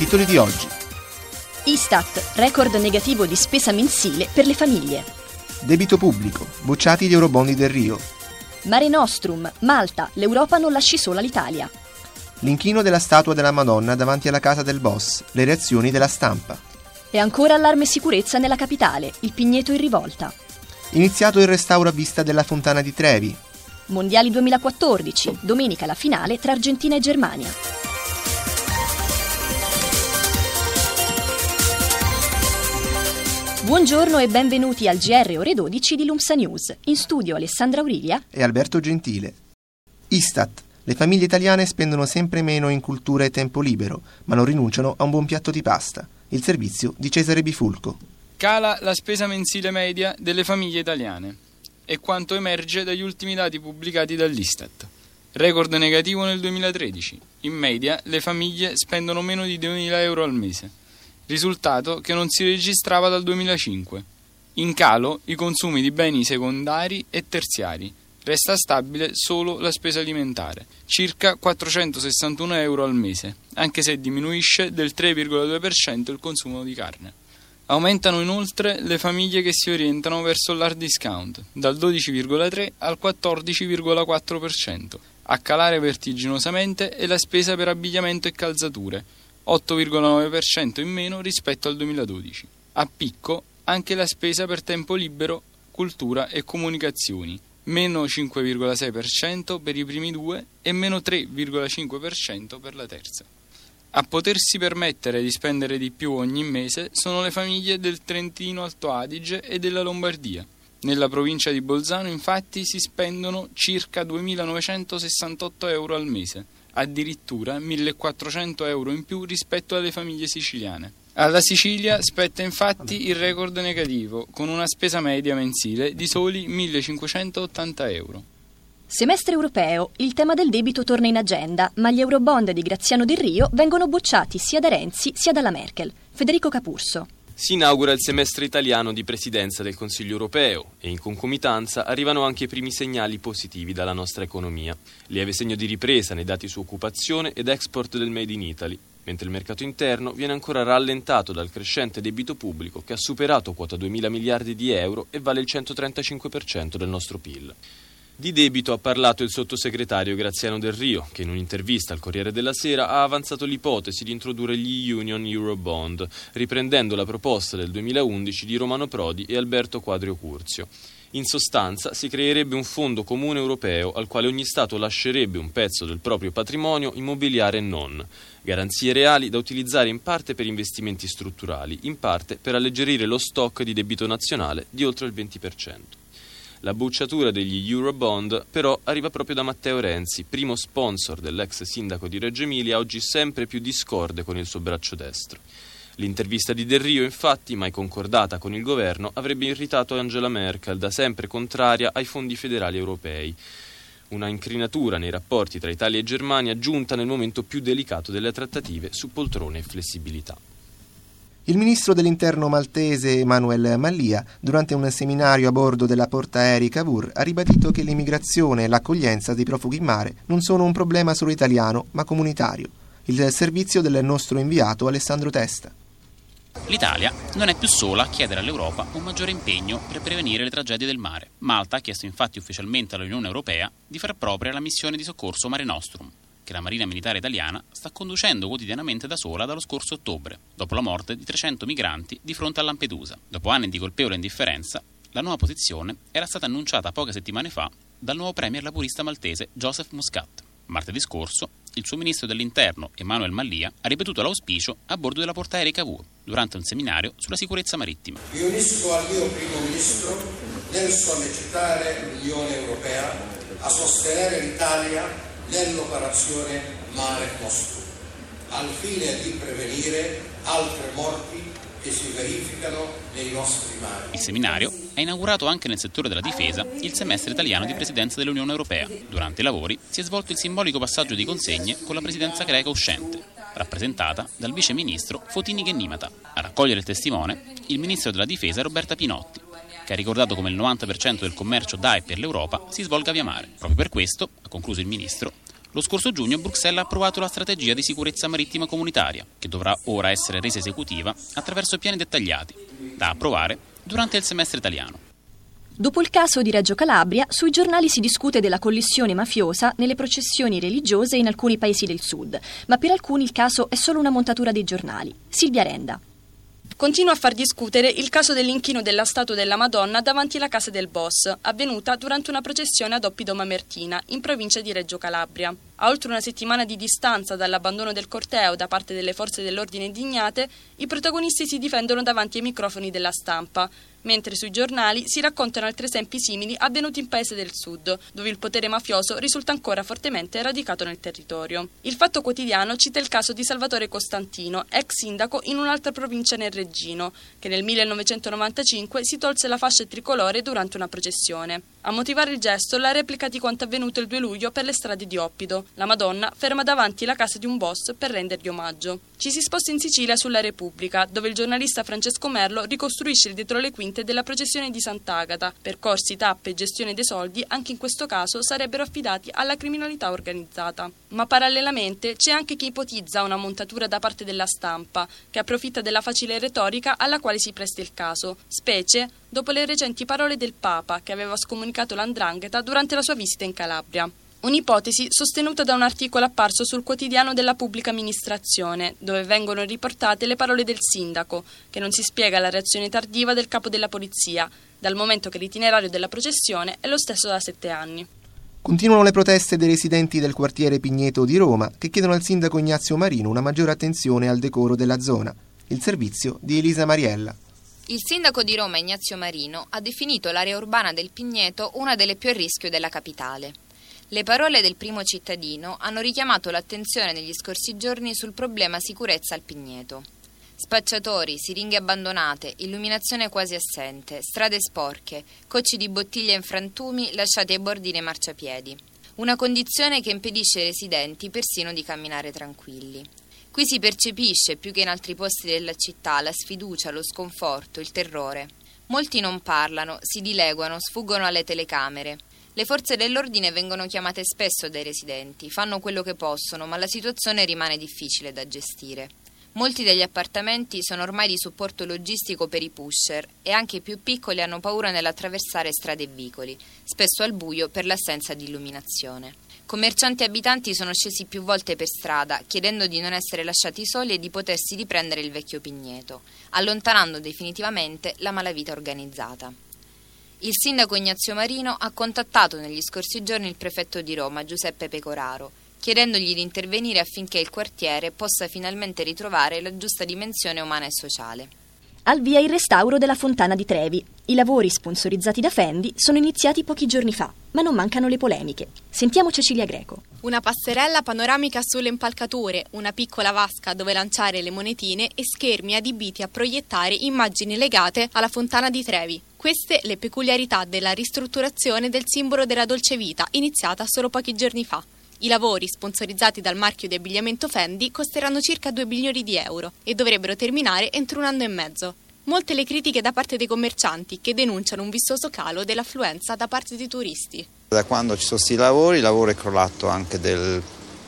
Titoli di oggi. Istat, record negativo di spesa mensile per le famiglie. Debito pubblico, bocciati gli eurobondi del Rio. Mare Nostrum, Malta, l'Europa non lasci sola l'Italia. L'inchino della statua della Madonna davanti alla casa del boss, le reazioni della stampa. E ancora allarme sicurezza nella capitale, il Pigneto in rivolta. Iniziato il restauro a vista della Fontana di Trevi. Mondiali 2014, domenica la finale tra Argentina e Germania. Buongiorno e benvenuti al GR Ore 12 di Lumsa News. In studio Alessandra Aurilia e Alberto Gentile. Istat. Le famiglie italiane spendono sempre meno in cultura e tempo libero, ma non rinunciano a un buon piatto di pasta. Il servizio di Cesare Bifulco. Cala la spesa mensile media delle famiglie italiane. È quanto emerge dagli ultimi dati pubblicati dall'Istat. Record negativo nel 2013. In media le famiglie spendono meno di 2.000 euro al mese. Risultato che non si registrava dal 2005. In calo i consumi di beni secondari e terziari. Resta stabile solo la spesa alimentare, circa 461 euro al mese, anche se diminuisce del 3,2% il consumo di carne. Aumentano inoltre le famiglie che si orientano verso l'hard discount, dal 12,3 al 14,4%. A calare vertiginosamente è la spesa per abbigliamento e calzature, 8,9% in meno rispetto al 2012. A picco anche la spesa per tempo libero, cultura e comunicazioni, meno 5,6% per i primi due e meno 3,5% per la terza. A potersi permettere di spendere di più ogni mese sono le famiglie del Trentino Alto Adige e della Lombardia. Nella provincia di Bolzano infatti si spendono circa 2.968 euro al mese, addirittura 1.400 euro in più rispetto alle famiglie siciliane. Alla Sicilia spetta infatti il record negativo, con una spesa media mensile di soli 1.580 euro. Semestre europeo, il tema del debito torna in agenda, ma gli eurobond di Graziano Del Rio vengono bocciati sia da Renzi sia dalla Merkel. Federico Capurso. Si inaugura il semestre italiano di presidenza del Consiglio europeo e in concomitanza arrivano anche i primi segnali positivi dalla nostra economia. Lieve segno di ripresa nei dati su occupazione ed export del Made in Italy, mentre il mercato interno viene ancora rallentato dal crescente debito pubblico che ha superato quota 2.000 miliardi di euro e vale il 135% del nostro PIL. Di debito ha parlato il sottosegretario Graziano Del Rio, che in un'intervista al Corriere della Sera ha avanzato l'ipotesi di introdurre gli Union Eurobond, riprendendo la proposta del 2011 di Romano Prodi e Alberto Quadrio Curzio. In sostanza si creerebbe un fondo comune europeo al quale ogni Stato lascerebbe un pezzo del proprio patrimonio immobiliare e non, garanzie reali da utilizzare in parte per investimenti strutturali, in parte per alleggerire lo stock di debito nazionale di oltre il 20%. La bocciatura degli Eurobond però arriva proprio da Matteo Renzi, primo sponsor dell'ex sindaco di Reggio Emilia, oggi sempre più discorde con il suo braccio destro. L'intervista di Del Rio, infatti, mai concordata con il governo, avrebbe irritato Angela Merkel, da sempre contraria ai fondi federali europei. Una incrinatura nei rapporti tra Italia e Germania giunta nel momento più delicato delle trattative su poltrone e flessibilità. Il ministro dell'Interno maltese Manuel Mallia, durante un seminario a bordo della portaerei Cavour, ha ribadito che l'immigrazione e l'accoglienza dei profughi in mare non sono un problema solo italiano, ma comunitario. Il servizio del nostro inviato Alessandro Testa. L'Italia non è più sola a chiedere all'Europa un maggiore impegno per prevenire le tragedie del mare. Malta ha chiesto infatti ufficialmente all'Unione Europea di far propria la missione di soccorso Mare Nostrum, che la Marina Militare Italiana sta conducendo quotidianamente da sola dallo scorso ottobre, dopo la morte di 300 migranti di fronte a Lampedusa. Dopo anni di colpevole indifferenza, la nuova posizione era stata annunciata poche settimane fa dal nuovo premier laburista maltese Joseph Muscat. Martedì scorso, il suo ministro dell'Interno, Emmanuel Mallia, ha ripetuto l'auspicio a bordo della portaerei Cavour, durante un seminario sulla sicurezza marittima. Mi unisco al mio primo ministro nel sollecitare l'Unione Europea a sostenere l'Italia nell'operazione Mare Nostrum, al fine di prevenire altre morti che si verificano nei nostri mari. Il seminario ha inaugurato anche nel settore della difesa il semestre italiano di presidenza dell'Unione Europea. Durante i lavori si è svolto il simbolico passaggio di consegne con la presidenza greca uscente, rappresentata dal vice ministro Fotini Gennimata. A raccogliere il testimone il ministro della difesa Roberta Pinotti, che ha ricordato come il 90% del commercio da e per l'Europa si svolga via mare. Proprio per questo, ha concluso il ministro, Lo scorso giugno Bruxelles ha approvato la strategia di sicurezza marittima comunitaria, che dovrà ora essere resa esecutiva attraverso piani dettagliati, da approvare durante il semestre italiano. Dopo il caso di Reggio Calabria, sui giornali si discute della collisione mafiosa nelle processioni religiose in alcuni paesi del sud, ma per alcuni il caso è solo una montatura dei giornali. Silvia Renda. Continua a far discutere il caso dell'inchino della statua della Madonna davanti alla casa del boss, avvenuta durante una processione ad Oppido Mamertina, in provincia di Reggio Calabria. A oltre una settimana di distanza dall'abbandono del corteo da parte delle forze dell'ordine indignate, i protagonisti si difendono davanti ai microfoni della stampa, mentre sui giornali si raccontano altri esempi simili avvenuti in paesi del sud, dove il potere mafioso risulta ancora fortemente radicato nel territorio. Il Fatto Quotidiano cita il caso di Salvatore Costantino, ex sindaco in un'altra provincia nel Reggino, che nel 1995 si tolse la fascia tricolore durante una processione. A motivare il gesto la replica di quanto avvenuto il 2 luglio per le strade di Oppido. La Madonna ferma davanti la casa di un boss per rendergli omaggio. Ci si sposta in Sicilia sulla Repubblica, dove il giornalista Francesco Merlo ricostruisce il dietro le quinte della processione di Sant'Agata. Percorsi, tappe e gestione dei soldi, anche in questo caso, sarebbero affidati alla criminalità organizzata. Ma parallelamente c'è anche chi ipotizza una montatura da parte della stampa, che approfitta della facile retorica alla quale si presta il caso, specie dopo le recenti parole del Papa, che aveva scomunicato l''ndrangheta durante la sua visita in Calabria. Un'ipotesi sostenuta da un articolo apparso sul quotidiano della pubblica amministrazione, dove vengono riportate le parole del sindaco, che non si spiega la reazione tardiva del capo della polizia, dal momento che l'itinerario della processione è lo stesso da 7 anni. Continuano le proteste dei residenti del quartiere Pigneto di Roma, che chiedono al sindaco Ignazio Marino una maggiore attenzione al decoro della zona. Il servizio di Elisa Mariella. Il sindaco di Roma, Ignazio Marino, ha definito l'area urbana del Pigneto una delle più a rischio della capitale. Le parole del primo cittadino hanno richiamato l'attenzione negli scorsi giorni sul problema sicurezza al Pigneto. Spacciatori, siringhe abbandonate, illuminazione quasi assente, strade sporche, cocci di bottiglie in frantumi lasciati ai bordi dei marciapiedi. Una condizione che impedisce ai residenti persino di camminare tranquilli. Qui si percepisce, più che in altri posti della città, la sfiducia, lo sconforto, il terrore. Molti non parlano, si dileguano, sfuggono alle telecamere. Le forze dell'ordine vengono chiamate spesso dai residenti, fanno quello che possono, ma la situazione rimane difficile da gestire. Molti degli appartamenti sono ormai di supporto logistico per i pusher e anche i più piccoli hanno paura nell'attraversare strade e vicoli, spesso al buio per l'assenza di illuminazione. Commercianti e abitanti sono scesi più volte per strada, chiedendo di non essere lasciati soli e di potersi riprendere il vecchio Pigneto, allontanando definitivamente la malavita organizzata. Il sindaco Ignazio Marino ha contattato negli scorsi giorni il prefetto di Roma, Giuseppe Pecoraro, chiedendogli di intervenire affinché il quartiere possa finalmente ritrovare la giusta dimensione umana e sociale. Al via il restauro della Fontana di Trevi. I lavori sponsorizzati da Fendi sono iniziati pochi giorni fa, ma non mancano le polemiche. Sentiamo Cecilia Greco. Una passerella panoramica sulle impalcature, una piccola vasca dove lanciare le monetine e schermi adibiti a proiettare immagini legate alla Fontana di Trevi. Queste le peculiarità della ristrutturazione del simbolo della dolce vita, iniziata solo pochi giorni fa. I lavori, sponsorizzati dal marchio di abbigliamento Fendi, costeranno circa 2 milioni di euro e dovrebbero terminare entro 1 anno e mezzo. Molte le critiche da parte dei commercianti, che denunciano un vistoso calo dell'affluenza da parte dei turisti. Da quando ci sono questi lavori, il lavoro è crollato anche del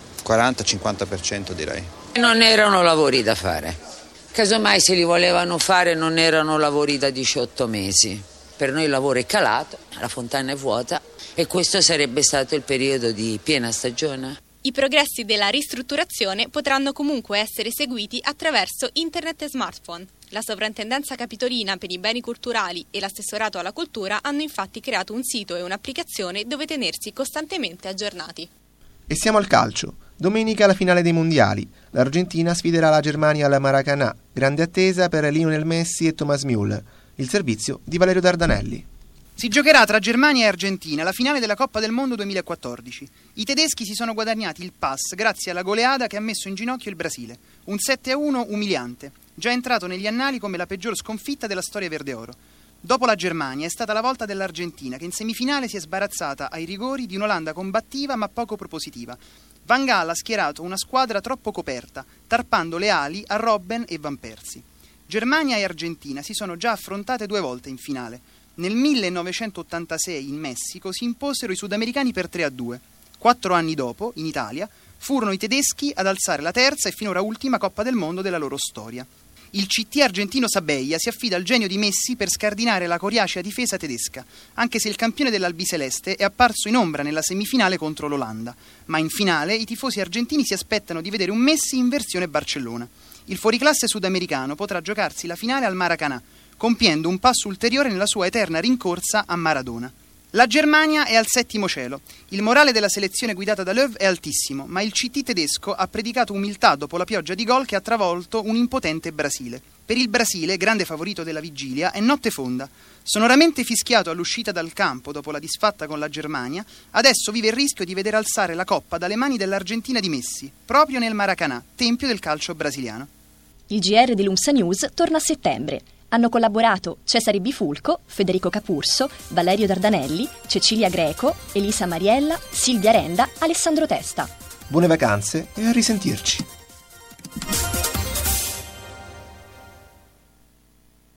40-50% direi. Non erano lavori da fare. Casomai se li volevano fare non erano lavori da 18 mesi. Per noi il lavoro è calato, la fontana è vuota e questo sarebbe stato il periodo di piena stagione. I progressi della ristrutturazione potranno comunque essere seguiti attraverso internet e smartphone. La Sovrintendenza Capitolina per i Beni Culturali e l'Assessorato alla Cultura hanno infatti creato un sito e un'applicazione dove tenersi costantemente aggiornati. E siamo al calcio. Domenica la finale dei mondiali. L'Argentina sfiderà la Germania alla Maracanã. Grande attesa per Lionel Messi e Thomas Müller. Il servizio di Valerio Dardanelli. Si giocherà tra Germania e Argentina la finale della Coppa del Mondo 2014. I tedeschi si sono guadagnati il pass grazie alla goleada che ha messo in ginocchio il Brasile. Un 7-1 umiliante, già entrato negli annali come la peggior sconfitta della storia verdeoro. Dopo la Germania è stata la volta dell'Argentina, che in semifinale si è sbarazzata ai rigori di un'Olanda combattiva ma poco propositiva. Van Gaal ha schierato una squadra troppo coperta, tarpando le ali a Robben e Van Persie. Germania e Argentina si sono già affrontate 2 volte in finale. Nel 1986 in Messico si imposero i sudamericani per 3-2. 4 anni dopo, in Italia, furono i tedeschi ad alzare la terza e finora ultima Coppa del Mondo della loro storia. Il CT argentino Sabella si affida al genio di Messi per scardinare la coriacea difesa tedesca, anche se il campione dell'albiceleste è apparso in ombra nella semifinale contro l'Olanda. Ma in finale i tifosi argentini si aspettano di vedere un Messi in versione Barcellona. Il fuoriclasse sudamericano potrà giocarsi la finale al Maracanã, compiendo un passo ulteriore nella sua eterna rincorsa a Maradona. La Germania è al 7° cielo. Il morale della selezione guidata da Löw è altissimo, ma il CT tedesco ha predicato umiltà dopo la pioggia di gol che ha travolto un impotente Brasile. Per il Brasile, grande favorito della vigilia, è notte fonda. Sonoramente fischiato all'uscita dal campo dopo la disfatta con la Germania, adesso vive il rischio di vedere alzare la coppa dalle mani dell'Argentina di Messi, proprio nel Maracanã, tempio del calcio brasiliano. Il GR di Lumsa News torna a settembre. Hanno collaborato Cesare Bifulco, Federico Capurso, Valerio Dardanelli, Cecilia Greco, Elisa Mariella, Silvia Renda, Alessandro Testa. Buone vacanze e a risentirci.